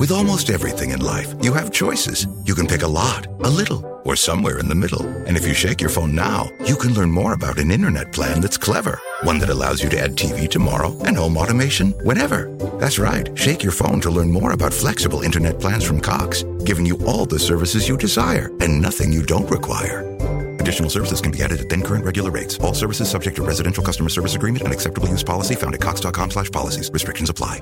With almost everything in life, you have choices. You can pick a lot, a little, or somewhere in the middle. And if you shake your phone now, you can learn more about an internet plan that's clever. One that allows you to add TV tomorrow and home automation whenever. That's right. Shake your phone to learn more about flexible internet plans from Cox, giving you all the services you desire and nothing you don't require. Additional services can be added at then current regular rates. All services subject to residential customer service agreement and acceptable use policy found at cox.com/policies. Restrictions apply.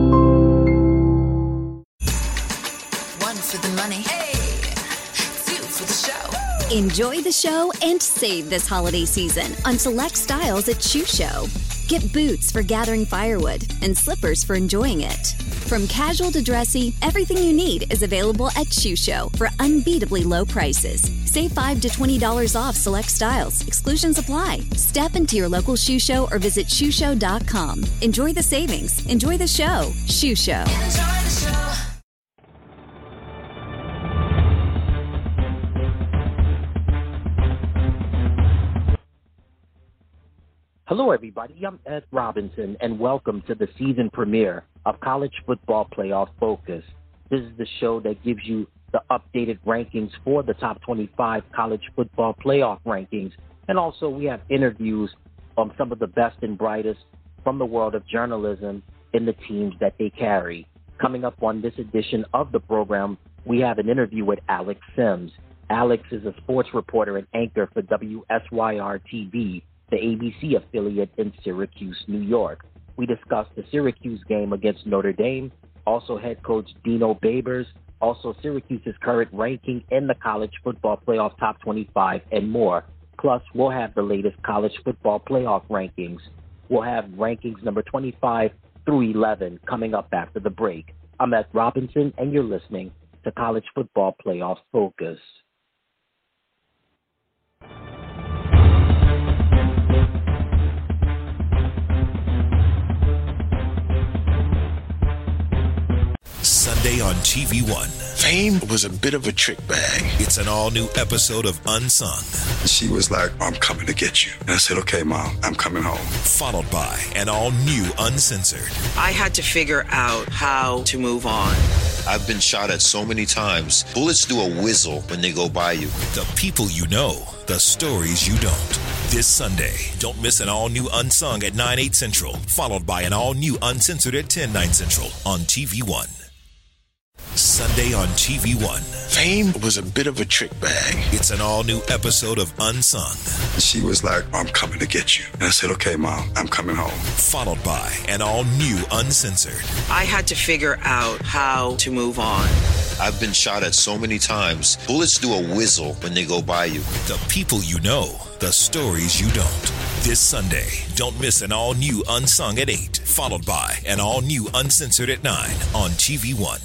For the money, hey, 2 for the show. Enjoy the show and save this holiday season on select styles at Shoe Show. Get boots for gathering firewood and slippers for enjoying it. From casual to dressy, everything you need is available at Shoe Show for unbeatably low prices. Save $5 to $20 off select styles. Exclusions apply. Step into your local Shoe Show or visit shoeshow.com. Enjoy the savings. Enjoy the show. Shoe Show. Enjoy the show. Hello, everybody. I'm Ed Robinson, and welcome to the season premiere of College Football Playoff Focus. This is the show that gives you the updated rankings for the top 25 college football playoff rankings. And also, we have interviews from some of the best and brightest from the world of journalism in the teams that they carry. Coming up on this edition of the program, we have an interview with Alex Sims. Alex is a sports reporter and anchor for WSYR-TV, the ABC affiliate in Syracuse, New York. We discussed the Syracuse game against Notre Dame, also head coach Dino Babers, also Syracuse's current ranking in the college football playoff top 25, and more. Plus, we'll have the latest college football playoff rankings. We'll have rankings number 25 through 11 coming up after the break. I'm Ed Robinson, and you're listening to College Football Playoff Focus. Sunday on TV1. Fame was a bit of a trick bag. It's an all-new episode of Unsung. She was like, I'm coming to get you. And I said, okay, Mom, I'm coming home. Followed by an all-new Uncensored. I had to figure out how to move on. I've been shot at so many times. Bullets do a whizzle when they go by you. The people you know, the stories you don't. This Sunday, don't miss an all-new Unsung at 9/8 Central, followed by an all-new Uncensored at 10/9 Central on TV1. Sunday on TV1. Fame was a bit of a trick bag. It's an all-new episode of Unsung. She was like, I'm coming to get you. And I said, okay, Mom, I'm coming home. Followed by an all-new Uncensored. I had to figure out how to move on. I've been shot at so many times. Bullets do a whizzle when they go by you. The people you know, the stories you don't. This Sunday, don't miss an all-new Unsung at 8, followed by an all-new Uncensored at 9 on TV1.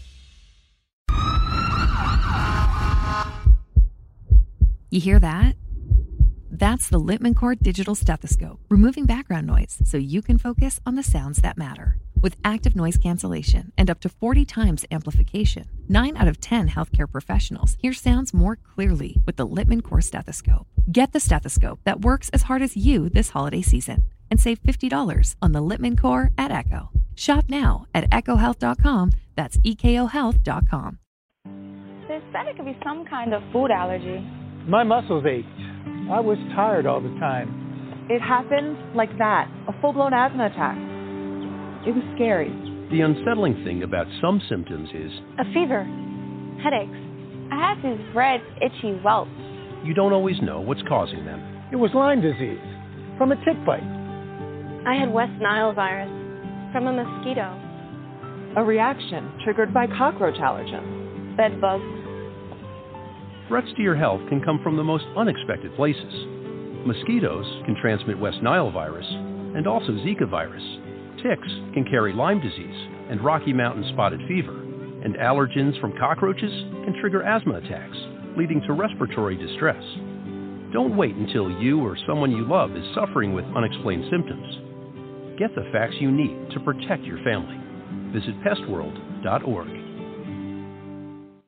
You hear that? That's the Littman Core Digital Stethoscope, removing background noise so you can focus on the sounds that matter. With active noise cancellation and up to 40 times amplification, 9 out of 10 healthcare professionals hear sounds more clearly with the Littman Core Stethoscope. Get the stethoscope that works as hard as you this holiday season and save $50 on the Littman Core at Echo. Shop now at echohealth.com. That's EKOhealth.com. They said it could be some kind of food allergy. My muscles ached. I was tired all the time. It happened like that, a full-blown asthma attack. It was scary. The unsettling thing about some symptoms is a fever, headaches. I have these red, itchy welts. You don't always know what's causing them. It was Lyme disease from a tick bite. I had West Nile virus from a mosquito. A reaction triggered by cockroach allergens. Bed bugs. Threats to your health can come from the most unexpected places. Mosquitoes can transmit West Nile virus and also Zika virus. Ticks can carry Lyme disease and Rocky Mountain spotted fever. And allergens from cockroaches can trigger asthma attacks, leading to respiratory distress. Don't wait until you or someone you love is suffering with unexplained symptoms. Get the facts you need to protect your family. Visit pestworld.org.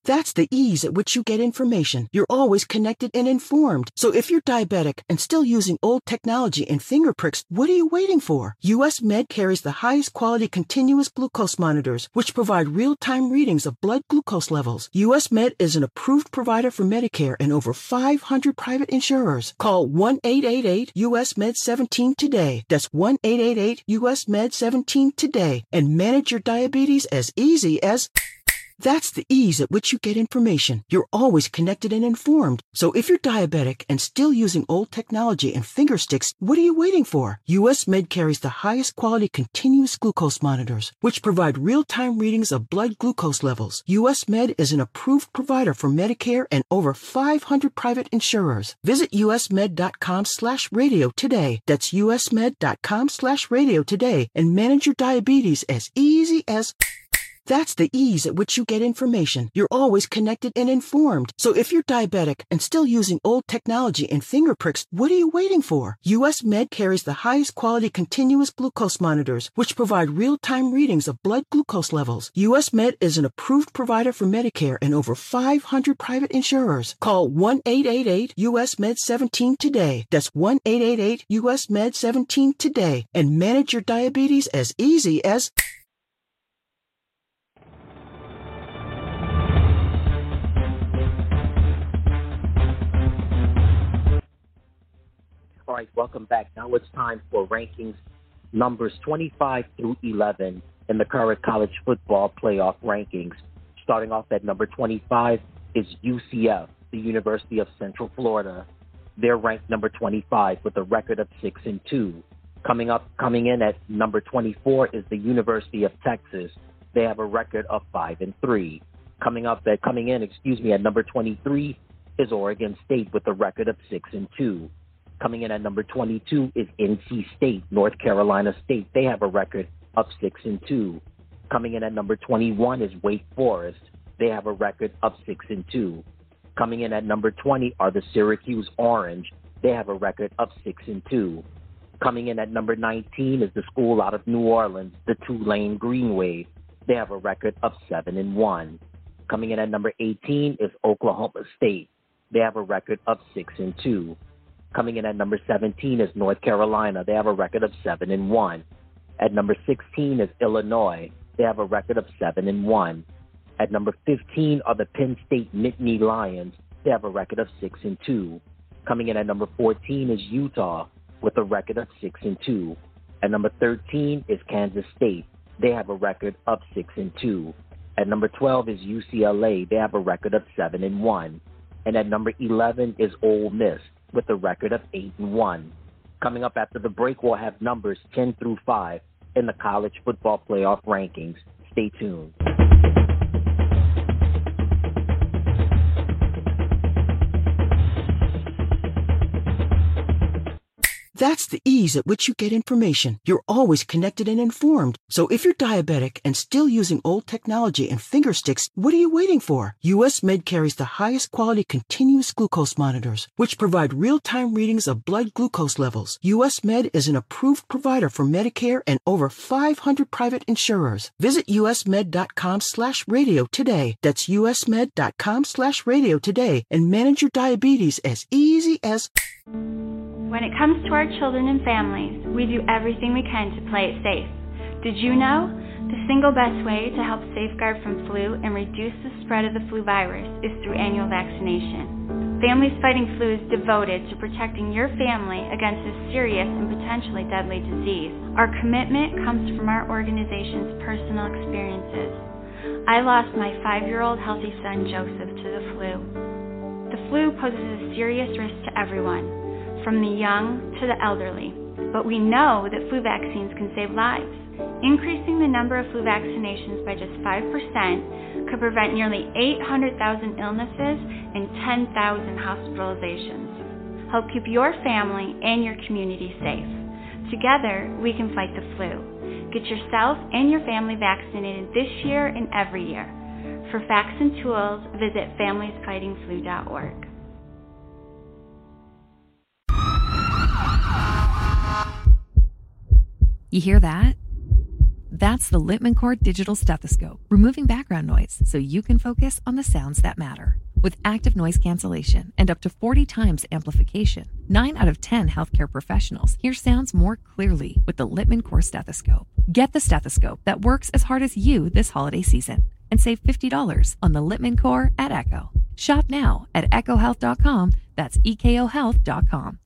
That's the ease at which you get information. You're always connected and informed. So if you're diabetic and still using old technology and finger pricks, what are you waiting for? US Med carries the highest quality continuous glucose monitors, which provide real-time readings of blood glucose levels. US Med is an approved provider for Medicare and over 500 private insurers. Call 1-888-US-MED-17 today. That's 1-888-US-MED-17 today. And manage your diabetes as easy as... That's the ease at which you get information. You're always connected and informed. So if you're diabetic and still using old technology and finger sticks, what are you waiting for? US Med carries the highest quality continuous glucose monitors, which provide real-time readings of blood glucose levels. US Med is an approved provider for Medicare and over 500 private insurers. Visit usmed.com/radio today. That's usmed.com/radio today and manage your diabetes as easy as... That's the ease at which you get information. You're always connected and informed. So if you're diabetic and still using old technology and finger pricks, what are you waiting for? US Med carries the highest quality continuous glucose monitors, which provide real-time readings of blood glucose levels. US Med is an approved provider for Medicare and over 500 private insurers. Call 1-888-US-MED-17 today. That's 1-888-US-MED-17 today. And manage your diabetes as easy as... All right, welcome back. Now it's time for rankings numbers 25 through 11 in the current college football playoff rankings. Starting off at number 25 is UCF, the University of Central Florida. They're ranked number 25 with a record of 6-2. Coming in at number 24 is the University of Texas. They have a record of 5-3. Coming in at number 23 is Oregon State with a record of 6-2. Coming in at number 22 is NC State, North Carolina State. They have a record of 6-2. Coming in at number 21 is Wake Forest. They have a record of 6-2. Coming in at number 20 are the Syracuse Orange. They have a record of 6-2. Coming in at number 19 is the school out of New Orleans, the Tulane Green Wave. They have a record of 7-1. Coming in at number 18 is Oklahoma State. They have a record of 6-2. Coming in at number 17 is North Carolina. They have a record of 7-1. At number 16 is Illinois. They have a record of 7-1. At number 15 are the Penn State Nittany Lions. They have a record of 6-2. Coming in at number 14 is Utah with a record of 6-2. At number 13 is Kansas State. They have a record of 6-2. At number 12 is UCLA. They have a record of 7-1. And at number 11 is Ole Miss with a record of 8-1. Coming up after the break, we'll have numbers 10 through 5 in the college football playoff rankings. Stay tuned. That's the ease at which you get information. You're always connected and informed. So if you're diabetic and still using old technology and finger sticks, what are you waiting for? US Med carries the highest quality continuous glucose monitors, which provide real-time readings of blood glucose levels. US Med is an approved provider for Medicare and over 500 private insurers. Visit usmed.com/radio today. That's usmed.com/radio today and manage your diabetes as easy as... When it comes to our children and families, we do everything we can to play it safe. Did you know? The single best way to help safeguard from flu and reduce the spread of the flu virus is through annual vaccination. Families Fighting Flu is devoted to protecting your family against this serious and potentially deadly disease. Our commitment comes from our organization's personal experiences. I lost my 5-year-old healthy son, Joseph, to the flu. The flu poses a serious risk to everyone, from the young to the elderly. But we know that flu vaccines can save lives. Increasing the number of flu vaccinations by just 5% could prevent nearly 800,000 illnesses and 10,000 hospitalizations. Help keep your family and your community safe. Together, we can fight the flu. Get yourself and your family vaccinated this year and every year. For facts and tools, visit familiesfightingflu.org. You hear that? That's the Littman Core Digital Stethoscope, removing background noise so you can focus on the sounds that matter. With active noise cancellation and up to 40 times amplification, 9 out of 10 healthcare professionals hear sounds more clearly with the Littman Core Stethoscope. Get the stethoscope that works as hard as you this holiday season and save $50 on the Littman Core at Echo. Shop now at EchoHealth.com. That's EKOHealth.com.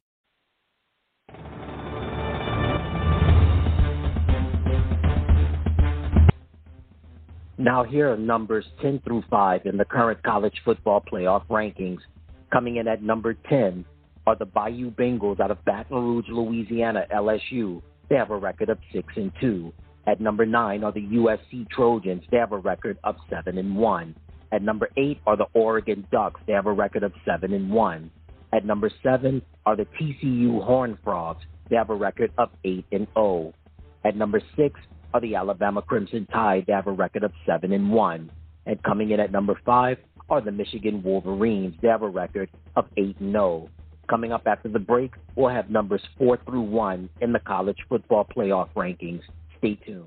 Now here are numbers 10 through 5 in the current college football playoff rankings. Coming in at number 10 are the Bayou Bengals out of Baton Rouge, Louisiana, LSU. They have a record of 6-2. At number 9 are the USC Trojans. They have a record of 7-1. At number 8 are the Oregon Ducks. They have a record of 7-1. At number 7 are the TCU Horned Frogs. They have a record of 8-0. At number 6 are the Alabama Crimson Tide. They have a record of 7-1. And coming in at number 5 are the Michigan Wolverines. They have a record of 8-0. Coming up after the break, we'll have numbers 4 through 1 in the college football playoff rankings. Stay tuned.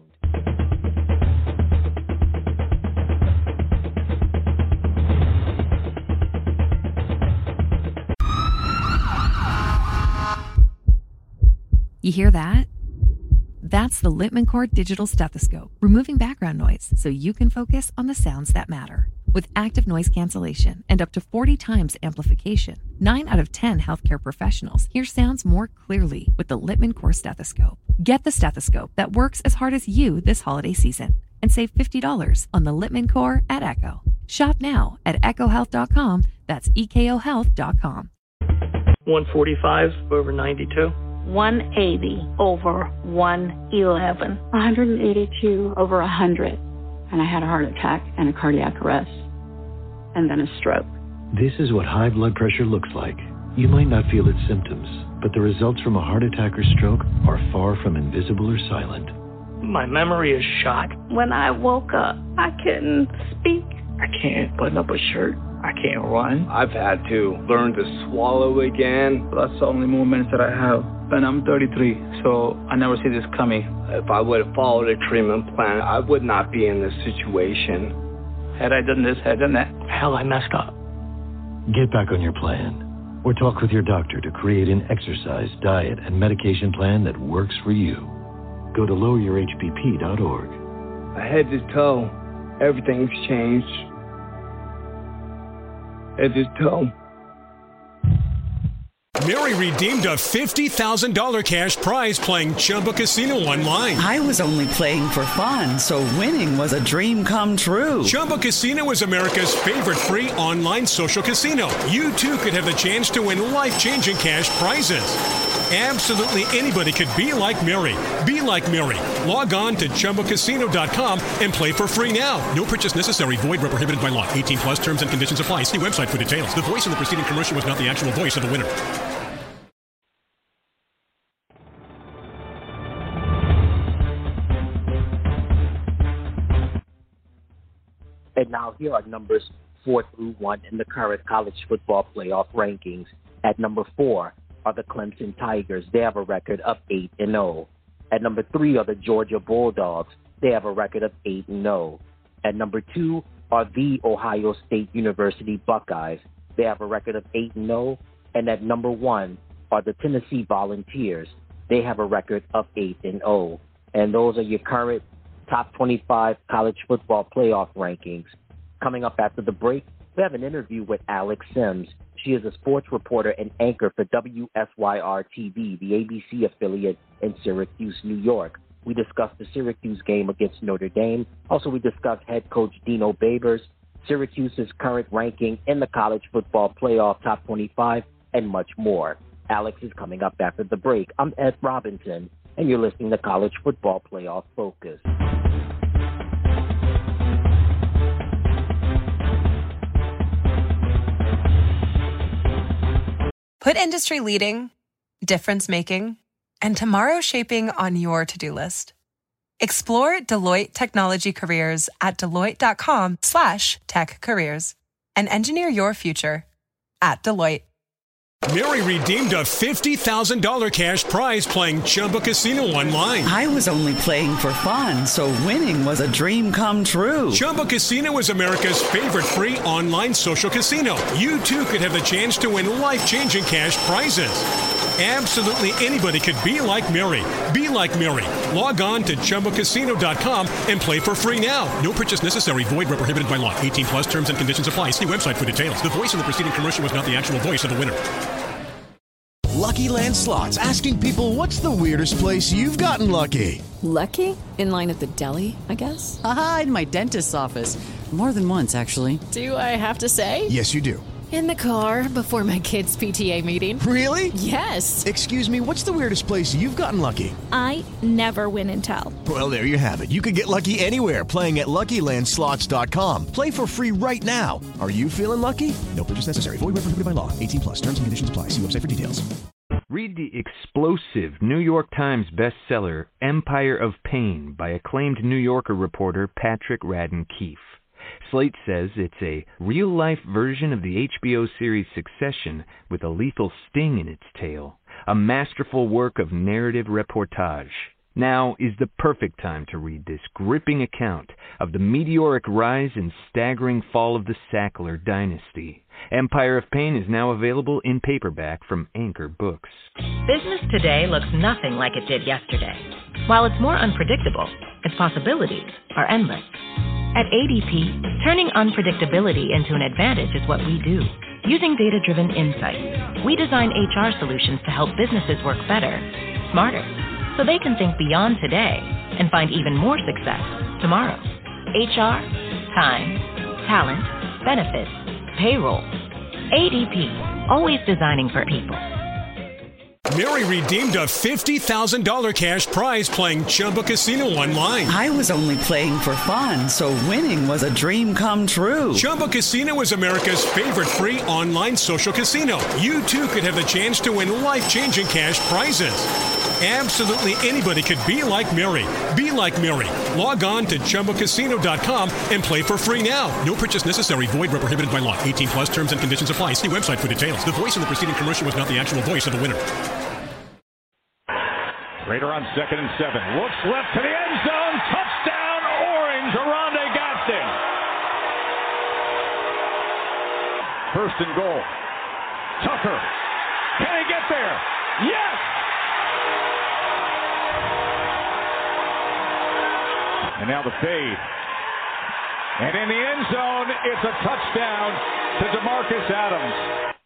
You hear that? That's the Littman Core Digital Stethoscope, removing background noise so you can focus on the sounds that matter. With active noise cancellation and up to 40 times amplification, 9 out of 10 healthcare professionals hear sounds more clearly with the Littman Core Stethoscope. Get the stethoscope that works as hard as you this holiday season and save $50 on the Littman Core at Echo. Shop now at EchoHealth.com. That's EKOHealth.com. 145 over 92. 180 over 111. 182 over 100. And I had a heart attack and a cardiac arrest. And then a stroke. This is what high blood pressure looks like. You might not feel its symptoms, but the results from a heart attack or stroke are far from invisible or silent. My memory is shot. When I woke up, I couldn't speak. I can't button up a shirt. I can't run. I've had to learn to swallow again. That's the only moments that I have. And I'm 33, so I never see this coming. If I would have followed a treatment plan, I would not be in this situation. Had I done this, had I done that, hell, I messed up. Get back on your plan, or talk with your doctor to create an exercise, diet, and medication plan that works for you. Go to loweryourhbp.org. Head to toe, everything's changed. Head to toe. Mary redeemed a $50,000 cash prize playing Chumba Casino online. I was only playing for fun, so winning was a dream come true. Chumba Casino is America's favorite free online social casino. You, too, could have the chance to win life-changing cash prizes. Absolutely anybody could be like Mary. Be like Mary. Log on to ChumbaCasino.com and play for free now. No purchase necessary. Void where prohibited by law. 18 plus terms and conditions apply. See website for details. The voice in the preceding commercial was not the actual voice of the winner. And now here are numbers 4 through 1 in the current college football playoff rankings. At number 4 are the Clemson Tigers. They have a record of 8-0. At number 3 are the Georgia Bulldogs. They have a record of 8-0. At number 2 are the Ohio State University Buckeyes. They have a record of 8-0. And at number 1 are the Tennessee Volunteers. They have a record of 8-0. And those are your current top 25 college football playoff rankings. Coming up after the break, we have an interview with Alex Sims. She is a sports reporter and anchor for WSYR-TV, the ABC affiliate in Syracuse, New York. We discussed the Syracuse game against Notre Dame. Also, we discussed head coach Dino Babers, Syracuse's current ranking in the college football playoff top 25, and much more. Alex is coming up after the break. I'm Ed Robinson, and you're listening to College Football Playoff Focus. Put industry leading, difference making, and tomorrow shaping on your to-do list. Explore Deloitte Technology Careers at Deloitte.com/tech careers and engineer your future at Deloitte. Mary redeemed a $50,000 cash prize playing Chumba Casino online. I was only playing for fun, so winning was a dream come true. Chumba Casino is America's favorite free online social casino. You, too, could have the chance to win life-changing cash prizes. Absolutely anybody could be like Mary. Be like Mary. Log on to ChumbaCasino.com and play for free now. No purchase necessary. Void where prohibited by law. 18 plus terms and conditions apply. See website for details. The voice in the preceding commercial was not the actual voice of the winner. Lucky Land Slots, asking people, what's the weirdest place you've gotten lucky? Lucky? In line at the deli, I guess? Aha, in my dentist's office. More than once, actually. Do I have to say? Yes, you do. In the car before my kids' PTA meeting. Really? Yes. Excuse me, what's the weirdest place you've gotten lucky? I never win and tell. Well, there you have it. You can get lucky anywhere, playing at LuckyLandSlots.com. Play for free right now. Are you feeling lucky? No purchase necessary. Void where prohibited by law. 18 plus. Terms and conditions apply. See website for details. Read the explosive New York Times bestseller, Empire of Pain, by acclaimed New Yorker reporter Patrick Radden Keefe. Slate says it's a real-life version of the HBO series Succession with a lethal sting in its tail, a masterful work of narrative reportage. Now is the perfect time to read this gripping account of the meteoric rise and staggering fall of the Sackler dynasty. Empire of Pain is now available in paperback from Anchor Books. Business today looks nothing like it did yesterday. While it's more unpredictable, its possibilities are endless. At ADP, turning unpredictability into an advantage is what we do. Using data-driven insights, we design HR solutions to help businesses work better, smarter, so they can think beyond today and find even more success tomorrow. HR, time, talent, benefits, payroll. ADP, always designing for people. Mary redeemed a $50,000 cash prize playing Chumba Casino online. I was only playing for fun, so winning was a dream come true. Chumba Casino is America's favorite free online social casino. You, too, could have the chance to win life-changing cash prizes. Absolutely anybody could be like Mary. Be like Mary. Log on to ChumbaCasino.com and play for free now. No purchase necessary. Void where prohibited by law. 18 plus terms and conditions apply. See website for details. The voice in the preceding commercial was not the actual voice of the winner. Raider on 2nd and 7. Looks left to the end zone. Touchdown, Orange. Oronde Gadsden. 1st and goal. Tucker. Can he get there? Yes! And now the fade. And in the end zone, it's a touchdown to DeMarcus Adams.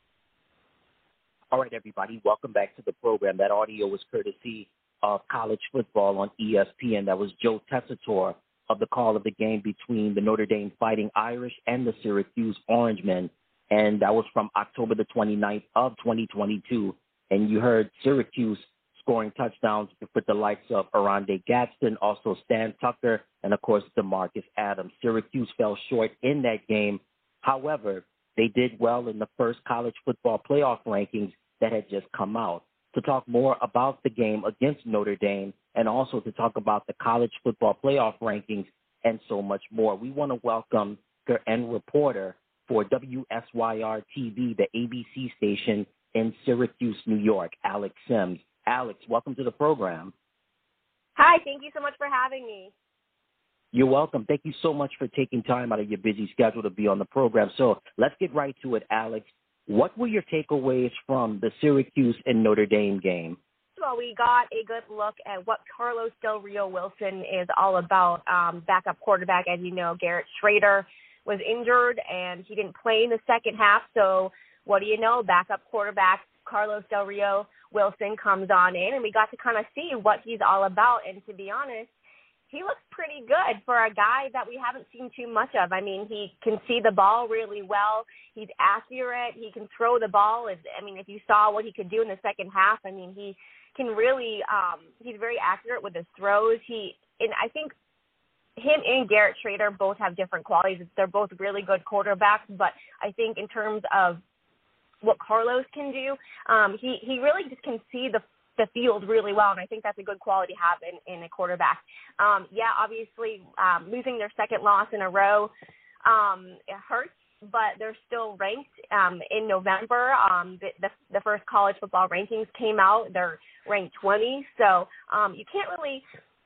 All right, everybody, welcome back to the program. That audio was courtesy of college football on ESPN. That was Joe Tessitore of the call of the game between the Notre Dame Fighting Irish and the Syracuse Orangemen. And that was from October the 29th of 2022. And you heard Syracuse scoring touchdowns with the likes of Oronde Gadsden, also Stan Tucker, and, of course, DeMarcus Adams. Syracuse fell short in that game. However, they did well in the first college football playoff rankings that had just come out. To talk more about the game against Notre Dame and also to talk about the college football playoff rankings and so much more, we want to welcome and reporter for WSYR-TV, the ABC station in Syracuse, New York, Alex Sims. Alex, welcome to the program. Hi, thank you so much for having me. You're welcome. Thank you so much for taking time out of your busy schedule to be on the program. So let's get right to it, Alex. What were your takeaways from the Syracuse and Notre Dame game? Well, we got a good look at what Carlos Del Rio Wilson is all about. Backup quarterback, as you know, Garrett Schrader was injured and he didn't play in the second half. So what do you know? Backup quarterback Carlos Del Rio Wilson comes on in, and we got to kind of see what he's all about. And to be honest, he looks pretty good for a guy that we haven't seen too much of. I mean, he can see the ball really well. He's accurate. He can throw the ball. If you saw what he could do in the second half, I mean, he can really he's very accurate with his throws. And I think him and Garrett Schrader both have different qualities. They're both really good quarterbacks, but I think in terms of what Carlos can do, he really just can see the field really well, and I think that's a good quality to have in a quarterback. Obviously, losing their second loss in a row, it hurts. but they're still ranked in November. The first college football rankings came out. They're ranked 20. So you can't really,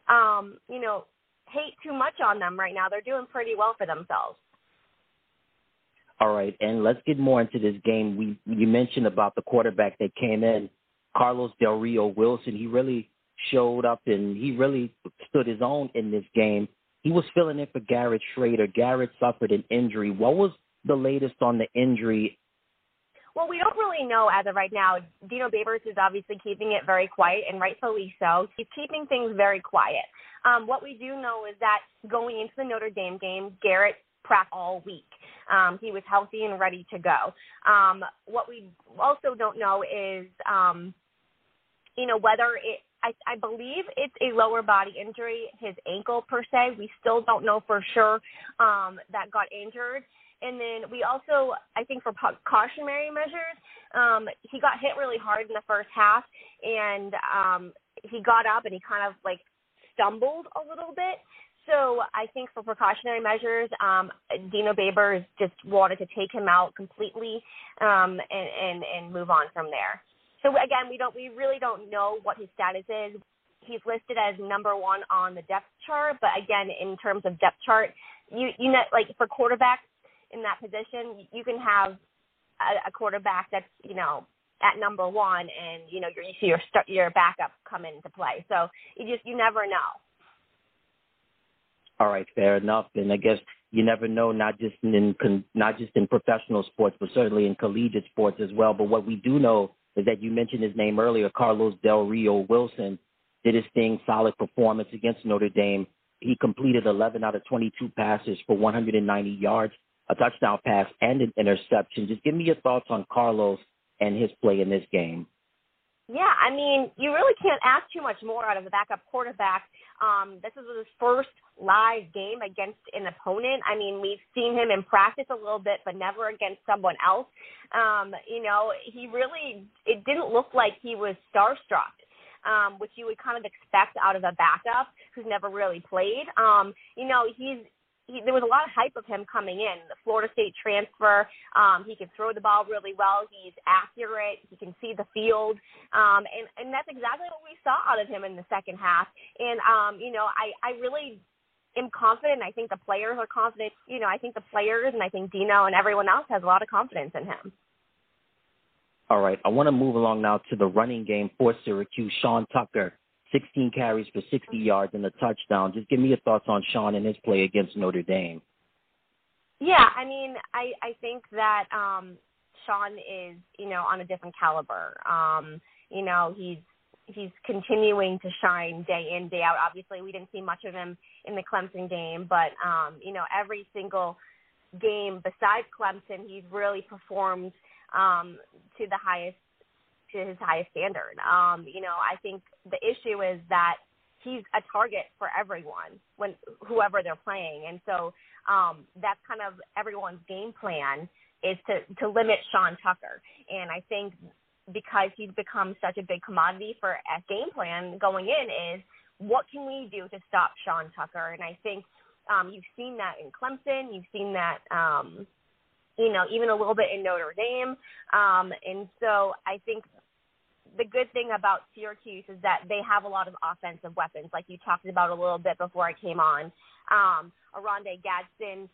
hate too much on them right now. They're doing pretty well for themselves. All right, and let's get more into this game. You mentioned about the quarterback that came in, Carlos Del Rio Wilson. He really showed up, and he really stood his own in this game. He was filling in for Garrett Schrader. Garrett suffered an injury. What was the latest on the injury? Well, we don't really know as of right now. Dino Babers is obviously keeping it very quiet, and rightfully so. He's keeping things very quiet. What we do know is that going into the Notre Dame game, Garrett practiced all week. He was healthy and ready to go. What we also don't know is, whether I believe it's a lower body injury, his ankle per se. We still don't know for sure that got injured. And then we also, I think for precautionary measures, he got hit really hard in the first half, and he got up and he kind of like stumbled a little bit. So I think for precautionary measures, Dino Babers just wanted to take him out completely and move on from there. So again, we really don't know what his status is. He's listed as number 1 on the depth chart, but again, in terms of depth chart, you know, like for quarterbacks in that position, you can have a quarterback that's, at number 1, and you see your backup come into play. So you never know. All right, fair enough. And I guess you never know, not just in professional sports, but certainly in collegiate sports as well. But what we do know is that you mentioned his name earlier, Carlos Del Rio Wilson did his thing, solid performance against Notre Dame. He completed 11 out of 22 passes for 190 yards, a touchdown pass, and an interception. Just give me your thoughts on Carlos and his play in this game. Yeah, I mean, you really can't ask too much more out of a backup quarterback. This is his first live game against an opponent. I mean, we've seen him in practice a little bit, but never against someone else. It didn't look like he was starstruck, which you would kind of expect out of a backup who's never really played. There was a lot of hype of him coming in. The Florida State transfer, he can throw the ball really well. He's accurate. He can see the field. And that's exactly what we saw out of him in the second half. And, I really am confident. I think the players are confident. I think the players and I think Dino and everyone else has a lot of confidence in him. All right. I want to move along now to the running game for Syracuse. Sean Tucker, 16 carries for 60 yards and a touchdown. Just give me your thoughts on Sean and his play against Notre Dame. Yeah, I mean, I think that Sean is, on a different caliber. He's continuing to shine day in, day out. Obviously, we didn't see much of him in the Clemson game, but, every single game besides Clemson, he's really performed to his highest standard. I think the issue is that he's a target for everyone whoever they're playing. And so that's kind of everyone's game plan is to limit Sean Tucker. And I think because he's become such a big commodity for a game plan going in is what can we do to stop Sean Tucker? And I think you've seen that in Clemson. You've seen that even a little bit in Notre Dame. And so I think the good thing about Syracuse is that they have a lot of offensive weapons, like you talked about a little bit before I came on. Oronde Gadsden,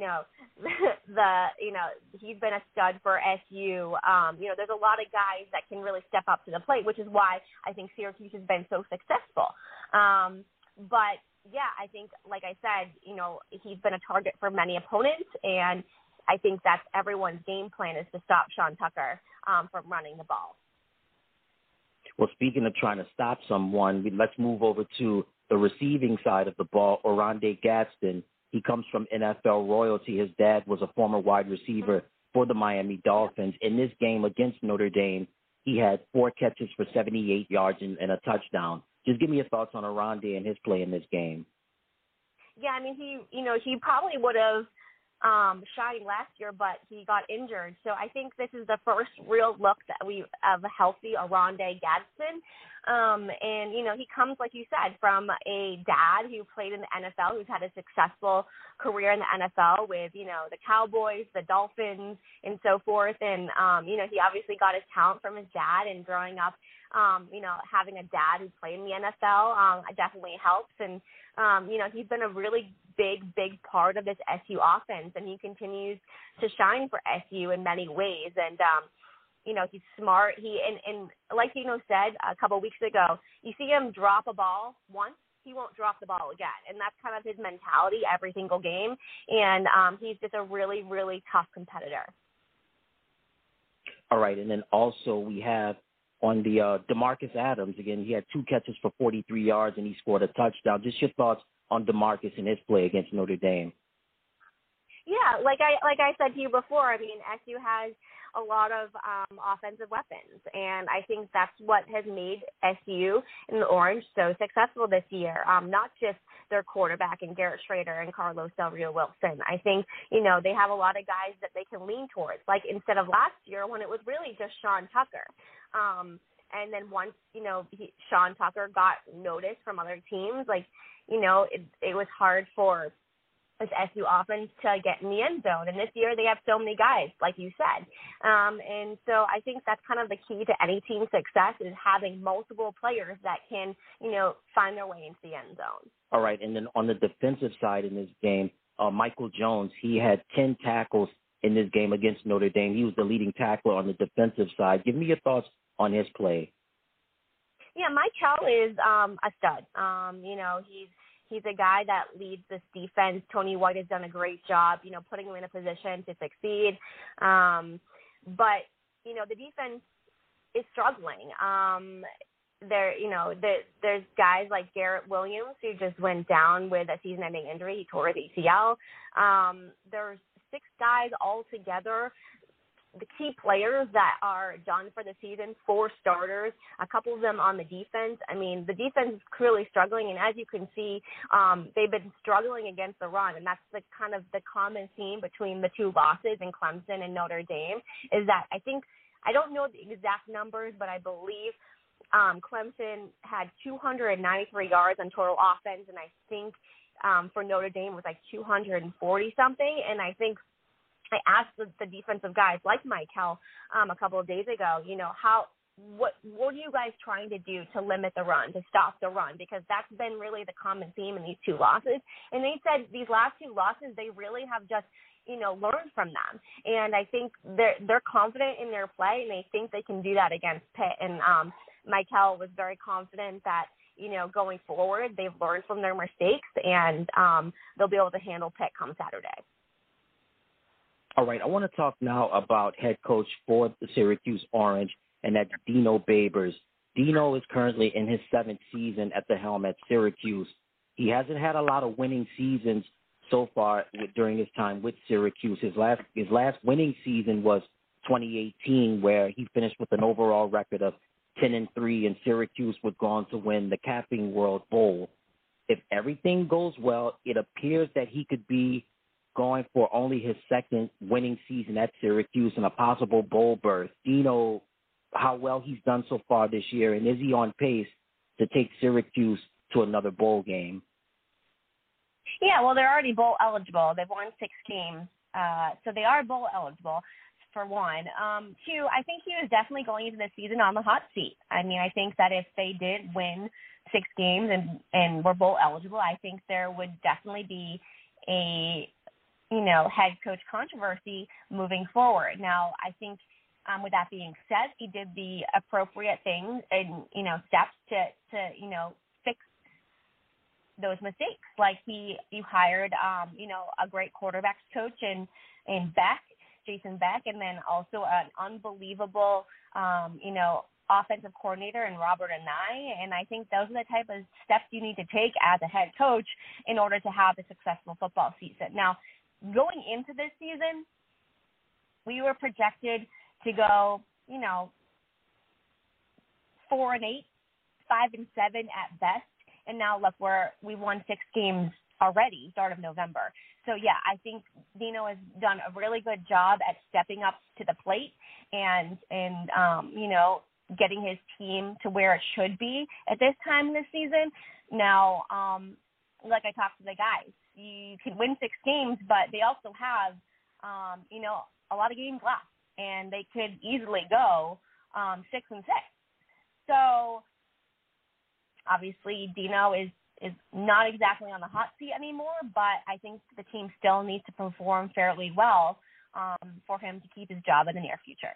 he's been a stud for SU. There's a lot of guys that can really step up to the plate, which is why I think Syracuse has been so successful. But yeah, I think, like I said, he's been a target for many opponents, and I think that's everyone's game plan is to stop Sean Tucker from running the ball. Well, speaking of trying to stop someone, let's move over to the receiving side of the ball. Oronde Gadsden, he comes from NFL royalty. His dad was a former wide receiver for the Miami Dolphins. In this game against Notre Dame, he had 4 catches for 78 yards and a touchdown. Just give me your thoughts on Oronde and his play in this game. Yeah, I mean, he probably would have shining last year, but he got injured. So I think this is the first real look that we of a healthy Oronde Gadsden. And, you know, he comes, like you said, from a dad who played in the NFL, who's had a successful career in the NFL with, you know, the Cowboys, the Dolphins, and so forth. And, you know, he obviously got his talent from his dad, and growing up, you know, having a dad who played in the NFL definitely helps. And, you know, he's been a really big part of this SU offense, and he continues to shine for SU in many ways. And, you know, he's smart. And like Dino said a couple of weeks ago, you see him drop a ball once, he won't drop the ball again. And that's kind of his mentality every single game. And he's just a really, really tough competitor. All right. And then also we have on the DeMarcus Adams, again, he had 2 catches for 43 yards, and he scored a touchdown. Just your thoughts on DeMarcus and his play against Notre Dame. Yeah, like I said to you before, I mean, SU has a lot of offensive weapons, and I think that's what has made SU in the Orange so successful this year. Not just their quarterback and Garrett Schrader and Carlos Del Rio Wilson. I think, you know, they have a lot of guys that they can lean towards, like instead of last year when it was really just Sean Tucker. And then once, you know, Sean Tucker got notice from other teams, like, you know, it was hard for this SU offense to get in the end zone. And this year they have so many guys, like you said. And so I think that's kind of the key to any team's success, is having multiple players that can, you know, find their way into the end zone. All right. And then on the defensive side in this game, Michael Jones, he had 10 tackles in this game against Notre Dame. He was the leading tackler on the defensive side. Give me your thoughts on his play. Yeah, Mike Hell is a stud. You know, he's a guy that leads this defense. Tony White has done a great job, you know, putting him in a position to succeed. But, you know, the defense is struggling. There's guys like Garrett Williams, who just went down with a season-ending injury. He tore his ACL. There's 6 guys altogether, the key players that are done for the season, 4 starters, a couple of them on the defense. I mean, the defense is clearly struggling, and as you can see, they've been struggling against the run, and that's the kind of the common theme between the 2 losses in Clemson and Notre Dame, is that I don't know the exact numbers, but I believe Clemson had 293 yards on total offense, and I think for Notre Dame was like 240-something, and I think I asked the defensive guys like Mike Hell a couple of days ago, you know, what are you guys trying to do to limit the run, to stop the run? Because that's been really the common theme in these 2 losses. And they said these last 2 losses, they really have just, you know, learned from them. And I think they're confident in their play, and they think they can do that against Pitt. And Mike Hell was very confident that, you know, going forward, they've learned from their mistakes, and they'll be able to handle Pitt come Saturday. All right, I want to talk now about head coach for the Syracuse Orange, and that's Dino Babers. Dino is currently in his 7th season at the helm at Syracuse. He hasn't had a lot of winning seasons so far during his time with Syracuse. His last winning season was 2018, where he finished with an overall record of 10-3, and Syracuse would go on to win the Camping World Bowl. If everything goes well, it appears that he could be going for only his 2nd winning season at Syracuse and a possible bowl berth. Dino, how well he's done so far this year, and is he on pace to take Syracuse to another bowl game? Yeah, well, they're already bowl eligible. They've won 6 games, so they are bowl eligible, for one. 2, I think he was definitely going into the season on the hot seat. I mean, I think that if they did win 6 games and were bowl eligible, I think there would definitely be a, you know, head coach controversy moving forward. Now, I think with that being said, he did the appropriate things and, you know, steps to you know, fix those mistakes. Like you hired, you know, a great quarterbacks coach in Jason Beck, and then also an unbelievable, you know, offensive coordinator in Robert Anae. And I think those are the type of steps you need to take as a head coach in order to have a successful football season. Now, going into this season, we were projected to go, you know, 4-8, 5-7 at best. And now, look, we won 6 games already, start of November. yeah, I think Dino has done a really good job at stepping up to the plate and getting his team to where it should be at this time in the season. Now, like I talked to the guys, you can win 6 games, but they also have, a lot of games left, and they could easily go 6-6. So obviously Dino is not exactly on the hot seat anymore, but I think the team still needs to perform fairly well for him to keep his job in the near future.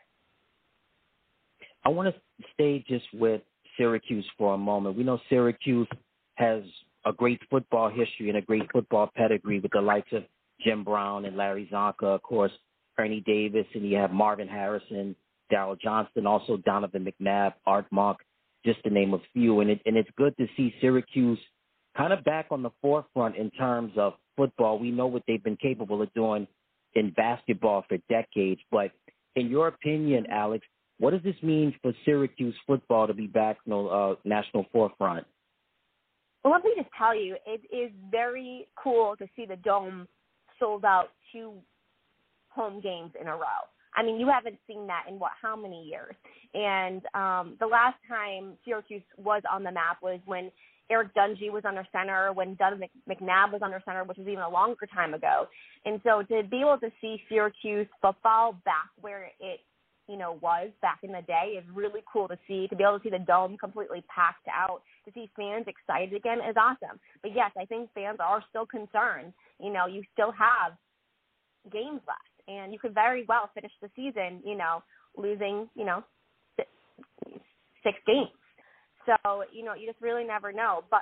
I want to stay just with Syracuse for a moment. We know Syracuse has a great football history and a great football pedigree with the likes of Jim Brown and Larry Zonka, of course, Ernie Davis, and you have Marvin Harrison, Darryl Johnston, also Donovan McNabb, Art Monk, just to name a few. And it's good to see Syracuse kind of back on the forefront in terms of football. We know what they've been capable of doing in basketball for decades. But in your opinion, Alex, what does this mean for Syracuse football to be back in the national forefront? Well, let me just tell you, it is very cool to see the Dome sold out 2 home games in a row. I mean, you haven't seen that in how many years? And the last time Syracuse was on the map was when Eric Dungy was under center, when Donovan McNabb was under center, which was even a longer time ago. And so to be able to see Syracuse football back where it, was back in the day is really cool to see. To be able to see the Dome completely packed out, to see fans excited again is awesome. But yes, I think fans are still concerned. You still have games left, and you could very well finish the season, losing, 6 games. So, you just really never know. But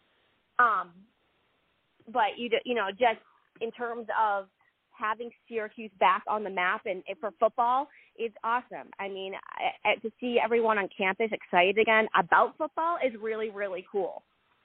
just in terms of having Syracuse back on the map and for football is awesome. I mean, to see everyone on campus excited again about football is really, really cool.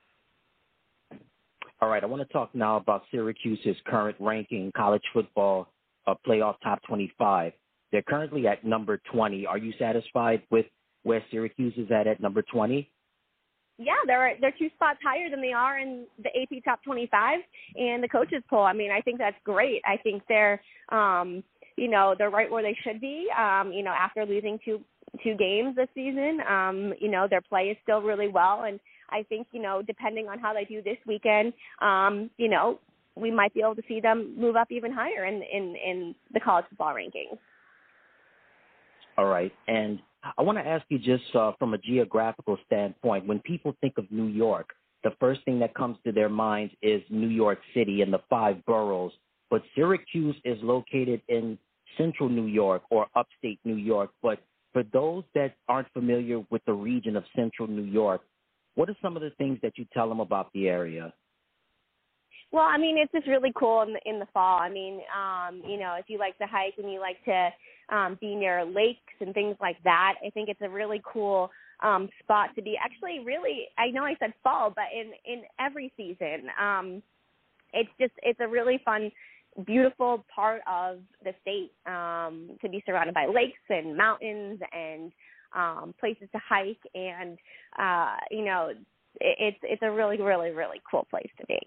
All right, I want to talk now about Syracuse's current ranking, college football playoff top 25. They're currently at number 20. Are you satisfied with where Syracuse is at number 20? Yeah, they're 2 spots higher than they are in the AP Top 25 and the coaches poll. I mean, I think that's great. I think they're, they're right where they should be. After losing two games this season, their play is still really well. And I think, depending on how they do this weekend, we might be able to see them move up even higher in the college football rankings. All right. And I want to ask you just from a geographical standpoint, when people think of New York, the first thing that comes to their minds is New York City and the 5 boroughs. But Syracuse is located in central New York or upstate New York. But for those that aren't familiar with the region of central New York, what are some of the things that you tell them about the area? Well, I mean, it's just really cool in the fall. I mean, if you like to hike and you like to be near lakes and things like that, I think it's a really cool spot to be. Actually, really, I know I said fall, but in every season, it's a really fun, beautiful part of the state to be surrounded by lakes and mountains and places to hike, and it's a really, really, really cool place to be.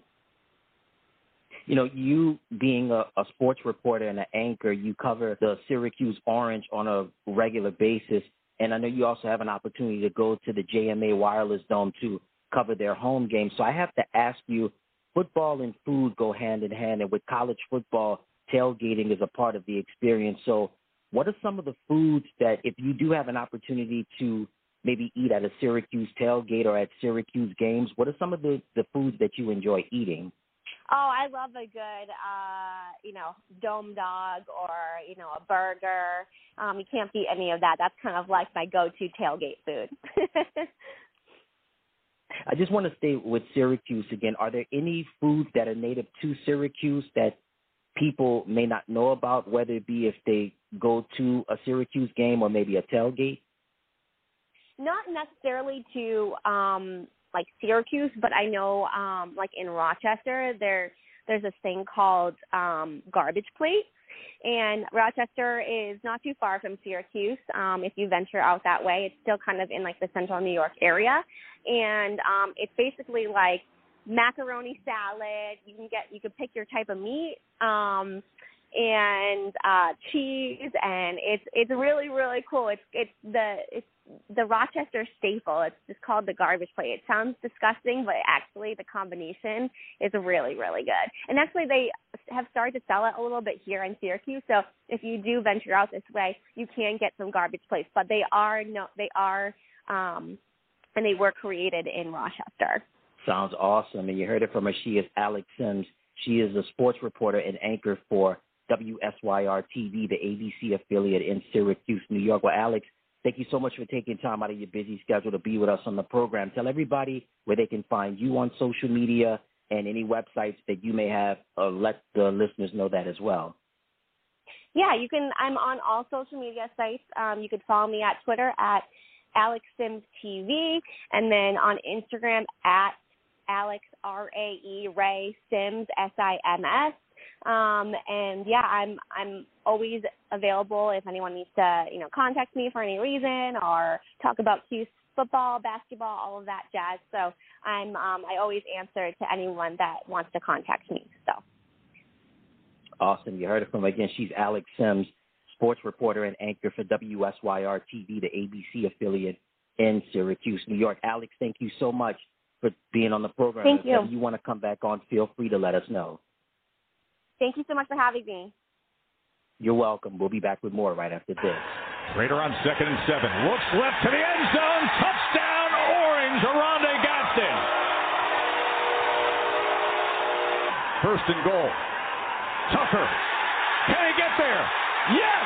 You being a sports reporter and an anchor, you cover the Syracuse Orange on a regular basis. And I know you also have an opportunity to go to the JMA Wireless Dome to cover their home games. So I have to ask you, football and food go hand in hand. And with college football, tailgating is a part of the experience. So what are some of the foods that, if you do have an opportunity to maybe eat at a Syracuse tailgate or at Syracuse games, what are some of the foods that you enjoy eating? Oh, I love a good, dome dog or, a burger. You can't beat any of that. That's kind of like my go-to tailgate food. I just want to stay with Syracuse again. Are there any foods that are native to Syracuse that people may not know about, whether it be if they go to a Syracuse game or maybe a tailgate? Not necessarily to like Syracuse, but I know like in Rochester there's this thing called garbage plates, and Rochester is not too far from Syracuse. If you venture out that way, it's still kind of in like the central New York area, and it's basically like macaroni salad. You can pick your type of meat. And cheese, and it's really, really cool. It's the Rochester staple. It's just called the garbage plate. It sounds disgusting, but actually the combination is really, really good. And actually they have started to sell it a little bit here in Syracuse. So if you do venture out this way, you can get some garbage plates. But they were created in Rochester. Sounds awesome. And you heard it from her. She is Alex Sims. She is a sports reporter and anchor for WSYR-TV, the ABC affiliate in Syracuse, New York. Well, Alex, thank you so much for taking time out of your busy schedule to be with us on the program. Tell everybody where they can find you on social media and any websites that you may have. Let the listeners know that as well. Yeah, you can. I'm on all social media sites. You can follow me at Twitter at AlexSimsTV, and then on Instagram at Alex Ray Sims SIMS. And yeah, I'm always available if anyone needs to, contact me for any reason or talk about Cuse football, basketball, all of that jazz. So I always answer to anyone that wants to contact me. So awesome. You heard it from her. Again, she's Alex Sims, sports reporter and anchor for WSYR-TV, the ABC affiliate in Syracuse, New York. Alex, thank you so much for being on the program. Thank you. If you want to come back on, feel free to let us know. Thank you so much for having me. You're welcome. We'll be back with more right after this. Raider on 2nd and 7. Looks left to the end zone. Touchdown, Orange. Aronde Gaston. 1st and goal. Tucker. Can he get there? Yes!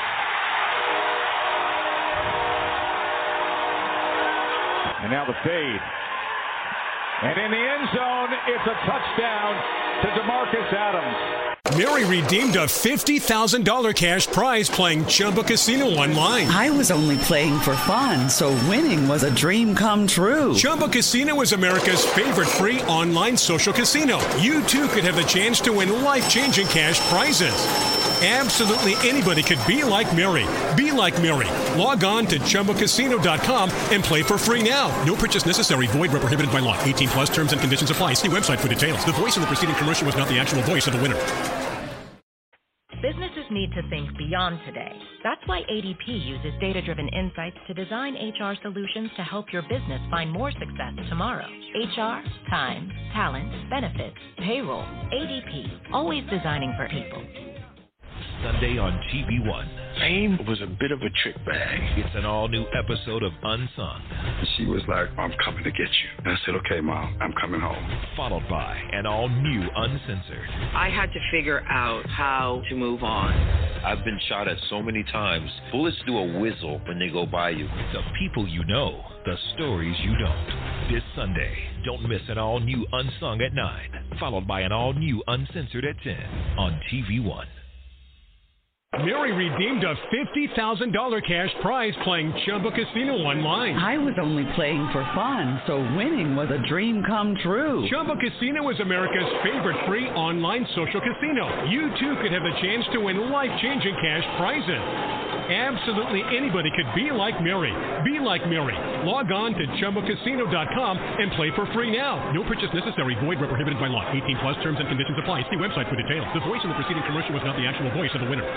And now the fade. And in the end zone, it's a touchdown to DeMarcus Adams. Mary redeemed a $50,000 cash prize playing Chumba Casino online. I was only playing for fun, so winning was a dream come true. Chumba Casino is America's favorite free online social casino. You, too, could have the chance to win life-changing cash prizes. Absolutely anybody could be like Mary. Be like Mary. Log on to ChumbaCasino.com and play for free now. No purchase necessary. Void where prohibited by law. 18 plus terms and conditions apply. See website for details. The voice in the preceding commercial was not the actual voice of the winner. Businesses need to think beyond today. That's why ADP uses data-driven insights to design HR solutions to help your business find more success tomorrow. HR, time, talent, benefits, payroll. ADP, always designing for people. Sunday on TV One. Fame was a bit of a trick bag. It's an all-new episode of Unsung. She was like, I'm coming to get you. And I said, okay, Mom, I'm coming home. Followed by an all-new Uncensored. I had to figure out how to move on. I've been shot at so many times. Bullets do a whizzle when they go by you. The people you know, the stories you don't. This Sunday, don't miss an all-new Unsung at 9, followed by an all-new Uncensored at 10 on TV One. Mary redeemed a $50,000 cash prize playing Chumba Casino online. I was only playing for fun, so winning was a dream come true. Chumba Casino is America's favorite free online social casino. You, too, could have the chance to win life-changing cash prizes. Absolutely anybody could be like Mary. Be like Mary. Log on to ChumbaCasino.com and play for free now. No purchase necessary. Void where prohibited by law. 18 plus terms and conditions apply. See website for details. The voice in the preceding commercial was not the actual voice of the winner.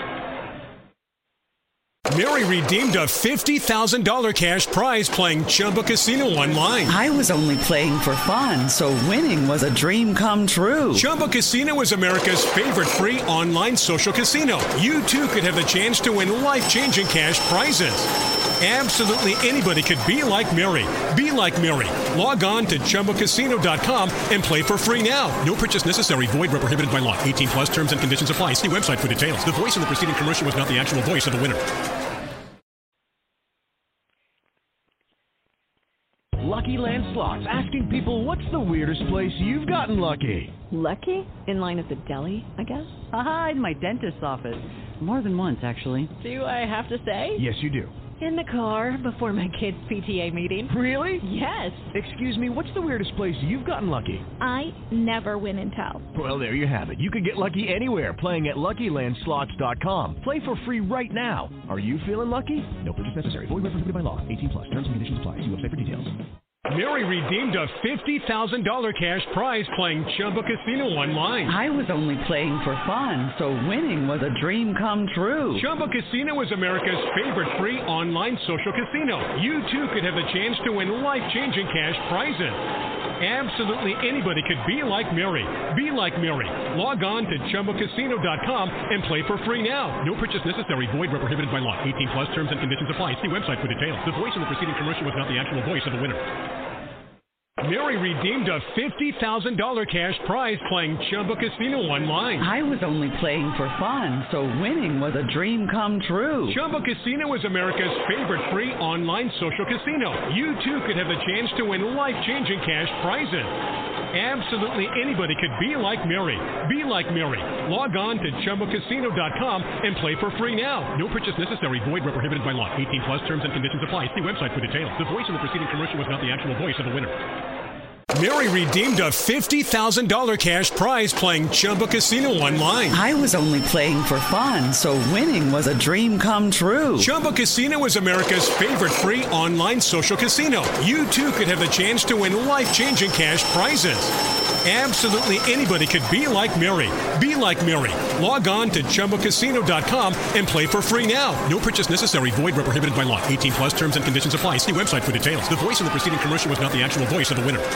Mary redeemed a $50,000 cash prize playing Chumba Casino online. I was only playing for fun, so winning was a dream come true. Chumba Casino is America's favorite free online social casino. You, too, could have the chance to win life-changing cash prizes. Absolutely anybody could be like Mary. Be like Mary. Log on to ChumbaCasino.com and play for free now. No purchase necessary. Void where prohibited by law. 18 plus terms and conditions apply. See website for details. The voice in the preceding commercial was not the actual voice of the winner. Lucky Land Slots, asking people, what's the weirdest place you've gotten lucky? Lucky? In line at the deli, I guess? Aha, in my dentist's office. More than once, actually. Do I have to say? Yes, you do. In the car before my kids' PTA meeting. Really? Yes. Excuse me, what's the weirdest place you've gotten lucky? I never win and tell. Well, there you have it. You can get lucky anywhere, playing at LuckyLandSlots.com. Play for free right now. Are you feeling lucky? No purchase necessary. Void where prohibited by law. 18 plus. Terms and conditions apply. See website for details. Mary redeemed a $50,000 cash prize playing Chumba Casino online. I was only playing for fun, so winning was a dream come true. Chumba Casino is America's favorite free online social casino. You too could have the chance to win life-changing cash prizes. Absolutely anybody could be like Mary. Be like Mary. Log on to ChumbaCasino.com and play for free now. No purchase necessary. Void where prohibited by law. 18+ terms and conditions apply. See website for details. The voice in the preceding commercial was not the actual voice of the winner. Mary redeemed a $50,000 cash prize playing Chumba Casino online. I was only playing for fun, so winning was a dream come true. Chumba Casino is America's favorite free online social casino. You too could have the chance to win life-changing cash prizes. Absolutely anybody could be like Mary. Be like Mary. Log on to ChumbaCasino.com and play for free now. No purchase necessary. Void where prohibited by law. 18+ terms and conditions apply. See website for details. The voice in the preceding commercial was not the actual voice of the winner. Mary redeemed a $50,000 cash prize playing Chumba Casino online. I was only playing for fun, so winning was a dream come true. Chumba Casino is America's favorite free online social casino. You too could have the chance to win life-changing cash prizes. Absolutely anybody could be like Mary. Be like Mary. Log on to ChumbaCasino.com and play for free now. No purchase necessary. Void where prohibited by law. 18+ terms and conditions apply. See website for details. The voice in the preceding commercial was not the actual voice of the winner.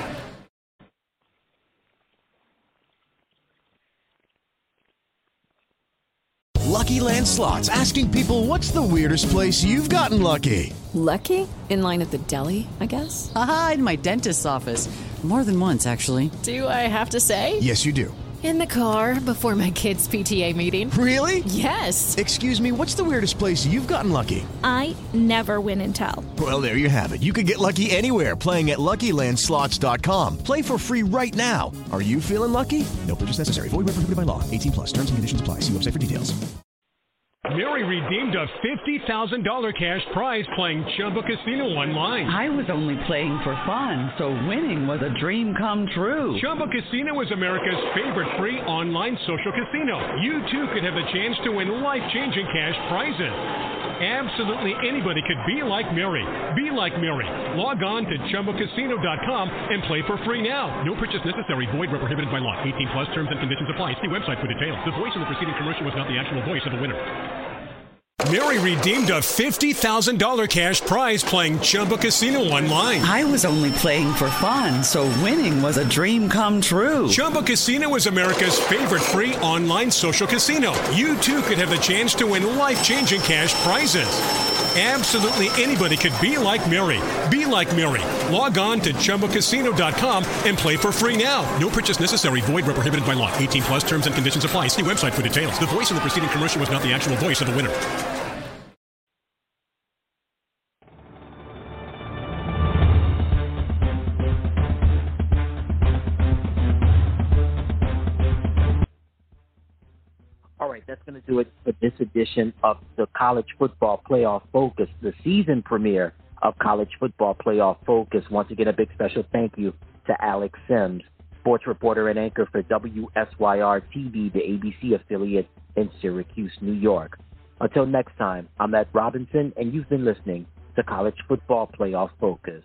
Lucky Land Slots, asking people, what's the weirdest place you've gotten lucky? Lucky? In line at the deli, I guess? Aha, in my dentist's office. More than once, actually. Do I have to say? Yes, you do. In the car before my kids' PTA meeting. Really? Yes. Excuse me, what's the weirdest place you've gotten lucky? I never win and tell. Well, there you have it. You can get lucky anywhere, playing at LuckyLandSlots.com. Play for free right now. Are you feeling lucky? No purchase necessary. Void where prohibited by law. 18+. Terms and conditions apply. See website for details. Mary redeemed a $50,000 cash prize playing Chumba Casino online. I was only playing for fun, so winning was a dream come true. Chumba Casino is America's favorite free online social casino. You too could have the chance to win life-changing cash prizes. Absolutely anybody could be like Mary. Be like Mary. Log on to ChumbaCasino.com and play for free now. No purchase necessary. Void where prohibited by law. 18+ terms and conditions apply. See website for details. The voice in the preceding commercial was not the actual voice of the winner. Mary redeemed a $50,000 cash prize playing Chumba Casino online. I was only playing for fun, so winning was a dream come true. Chumba Casino is America's favorite free online social casino. You too could have the chance to win life-changing cash prizes. Absolutely anybody could be like Mary. Be like Mary. Log on to ChumbaCasino.com and play for free now. No purchase necessary. Void where prohibited by law. 18+ terms and conditions apply. See website for details. The voice in the preceding commercial was not the actual voice of the winner. All right, that's going to do it for this edition of the College Football Playoff Focus, the season premiere of College Football Playoff Focus. Once again, a big special thank you to Alex Sims, sports reporter and anchor for WSYR-TV, the ABC affiliate in Syracuse, New York. Until next time, I'm Ed Robinson, and you've been listening to College Football Playoff Focus.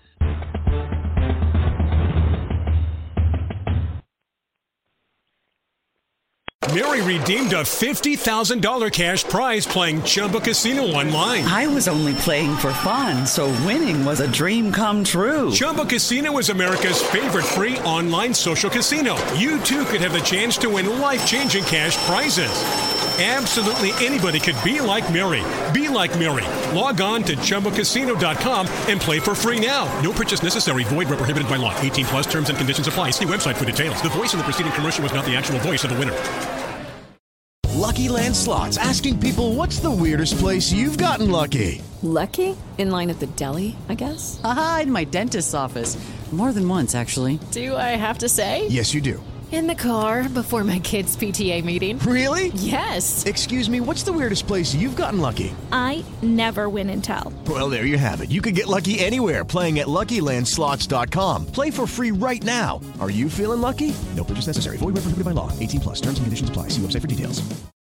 Mary redeemed a $50,000 cash prize playing Chumba Casino online. I was only playing for fun, so winning was a dream come true. Chumba Casino is America's favorite free online social casino. You too could have the chance to win life-changing cash prizes. Absolutely anybody could be like Mary. Be like Mary. Log on to ChumbaCasino.com and play for free now. No purchase necessary. Void where prohibited by law. 18+ terms and conditions apply. See website for details. The voice in the preceding commercial was not the actual voice of the winner. Lucky Land Slots, asking people, what's the weirdest place you've gotten lucky? Lucky? In line at the deli, I guess? Aha, in my dentist's office. More than once, actually. Do I have to say? Yes, you do. In the car before my kids' PTA meeting. Really? Yes. Excuse me, what's the weirdest place you've gotten lucky? I never win and tell. Well, there you have it. You can get lucky anywhere, playing at LuckyLandSlots.com. Play for free right now. Are you feeling lucky? No purchase necessary. Void where prohibited by law. 18+. Terms and conditions apply. See website for details.